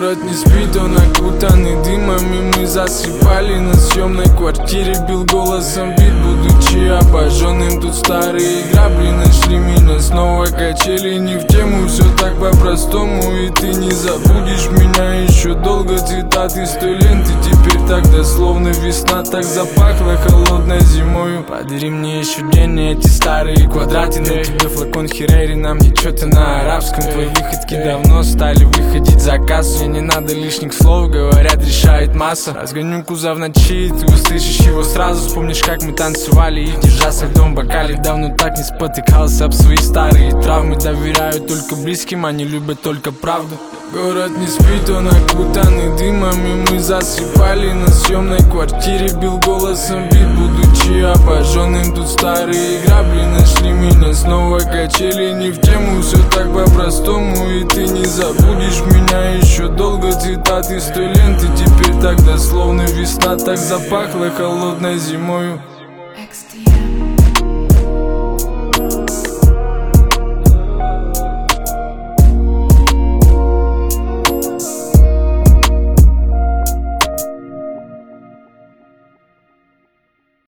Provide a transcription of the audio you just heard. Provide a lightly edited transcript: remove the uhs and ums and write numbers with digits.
Город не спит, он окутанный дымом, и мы засыпали на съемной квартире. Бил голосом бит, будучи обожженным. Тут старые грабли нашли меня снова. Качели не в тему, все так по-простому. И ты не забудешь меня еще долго. Цитаты с той ленты, теперь так дословно. Весна так запахла холодной зимою. Подари мне еще день эти старые квадраты. На тебе флакон Херери, нам ничего-то на арабском. Твои выходки давно стали выходить за кассу. Мне не надо лишних слов, говорят, решает масса. Разгоню кузов в ночи, ты услышишь его сразу. Вспомнишь, как мы танцевали и держась в том бокале. Давно так не спотыкался об свои старые травмы. Доверяю только близким, они любят только правду. Город не спит, он окутанный дымом, и мы засыпали на съемной квартире. Бил голосом бит, будучи обожженным. Тут старые грабли нашли меня снова. Качели не в тему, все так по-простому. И ты не забудешь меня еще долго. Цитаты с той ленты, теперь так дословно. Весна так запахла холодной зимою.